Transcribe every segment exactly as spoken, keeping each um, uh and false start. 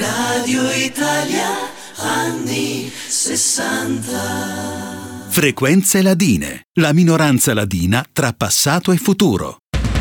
Radio Italia, anni sessanta. Frequenze ladine, la minoranza ladina tra passato e futuro.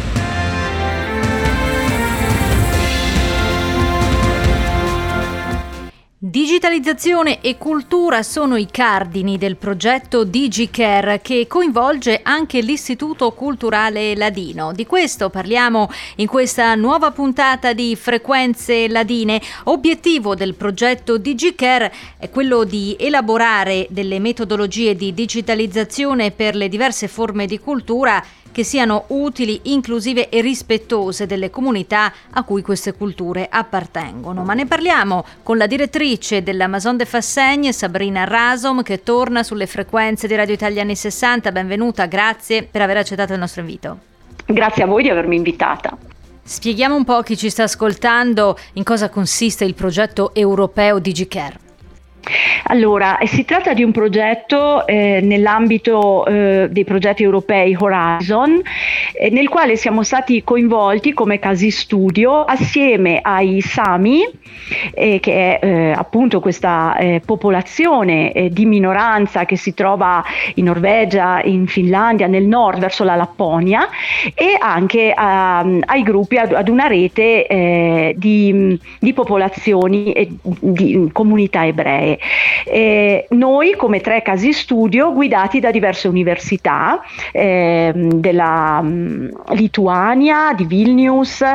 Digitalizzazione e cultura sono i cardini del progetto DigiCare, che coinvolge anche l'Istituto Culturale Ladino. Di questo parliamo in questa nuova puntata di Frequenze Ladine. Obiettivo del progetto DigiCare è quello di elaborare delle metodologie di digitalizzazione per le diverse forme di cultura che siano utili, inclusive e rispettose delle comunità a cui queste culture appartengono. Ma ne parliamo con la direttrice della Maison de Fassegne, Sabrina Rasom, che torna sulle frequenze di Radio Italia anni sessanta. Benvenuta, grazie per aver accettato il nostro invito. Grazie a voi di avermi invitata. Spieghiamo un po' a chi ci sta ascoltando in cosa consiste il progetto europeo DigiCare. Allora, si tratta di un progetto eh, nell'ambito eh, dei progetti europei Horizon, eh, nel quale siamo stati coinvolti come casi studio assieme ai Sami, eh, che è eh, appunto questa eh, popolazione eh, di minoranza che si trova in Norvegia, in Finlandia, nel nord verso la Lapponia, e anche a, ai gruppi, ad, ad una rete eh, di, di popolazioni e di comunità ebree. Eh, noi come tre casi studio guidati da diverse università eh, della um, Lituania, di Vilnius,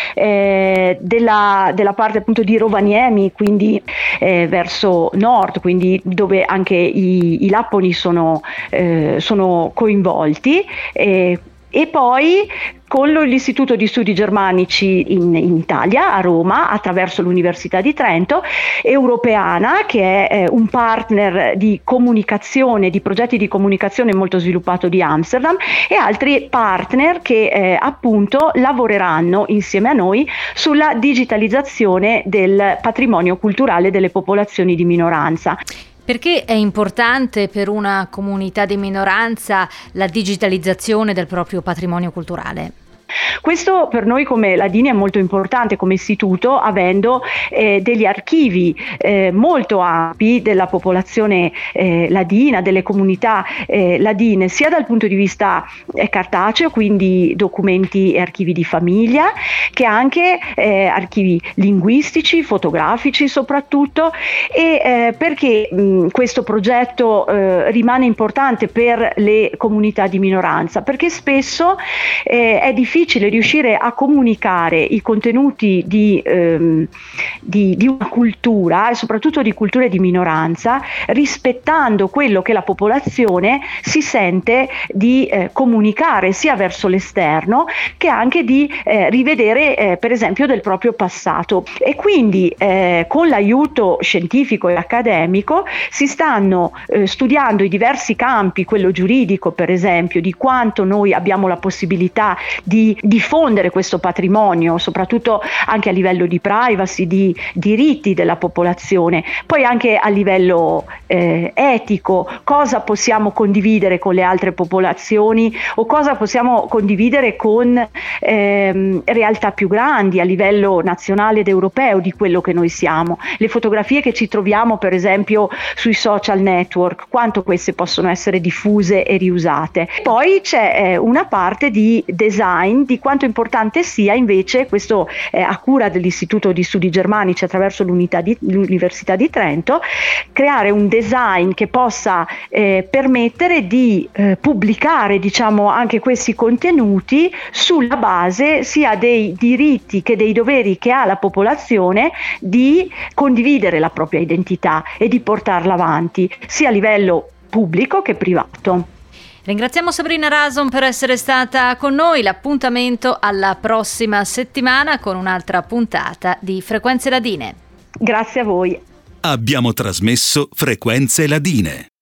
eh, della, della parte appunto di Rovaniemi, quindi eh, verso nord, quindi dove anche i, i lapponi sono, eh, sono coinvolti, eh, e poi con l'Istituto di Studi Germanici in, in Italia, a Roma, attraverso l'Università di Trento, Europeana, che è eh, un partner di comunicazione, di progetti di comunicazione molto sviluppato di Amsterdam, e altri partner che eh, appunto lavoreranno insieme a noi sulla digitalizzazione del patrimonio culturale delle popolazioni di minoranza. Perché è importante per una comunità di minoranza la digitalizzazione del proprio patrimonio culturale? Questo per noi come Ladini è molto importante come istituto, avendo eh, degli archivi eh, molto ampi della popolazione eh, ladina, delle comunità eh, ladine, sia dal punto di vista eh, cartaceo, quindi documenti e archivi di famiglia, che anche eh, archivi linguistici, fotografici soprattutto, e eh, perché mh, questo progetto eh, rimane importante per le comunità di minoranza? Perché spesso eh, è difficile difficile riuscire a comunicare i contenuti di, ehm, di, di una cultura, e soprattutto di culture di minoranza, rispettando quello che la popolazione si sente di eh, comunicare sia verso l'esterno che anche di eh, rivedere eh, per esempio del proprio passato. E quindi eh, con l'aiuto scientifico e accademico si stanno eh, studiando i diversi campi, quello giuridico per esempio, di quanto noi abbiamo la possibilità di diffondere questo patrimonio, soprattutto anche a livello di privacy, di diritti della popolazione, poi anche a livello eh, etico, cosa possiamo condividere con le altre popolazioni o cosa possiamo condividere con ehm, realtà più grandi a livello nazionale ed europeo di quello che noi siamo. Le fotografie che ci troviamo per esempio sui social network, quanto queste possono essere diffuse e riusate. Poi c'è eh, una parte di design, di quanto importante sia invece, questo eh, a cura dell'Istituto di Studi Germanici attraverso l'unità di, l'Università di Trento, creare un design che possa eh, permettere di eh, pubblicare diciamo anche questi contenuti sulla base sia dei diritti che dei doveri che ha la popolazione di condividere la propria identità e di portarla avanti sia a livello pubblico che privato. Ringraziamo Sabrina Rasom per essere stata con noi. L'appuntamento alla prossima settimana con un'altra puntata di Frequenze Ladine. Grazie a voi. Abbiamo trasmesso Frequenze Ladine.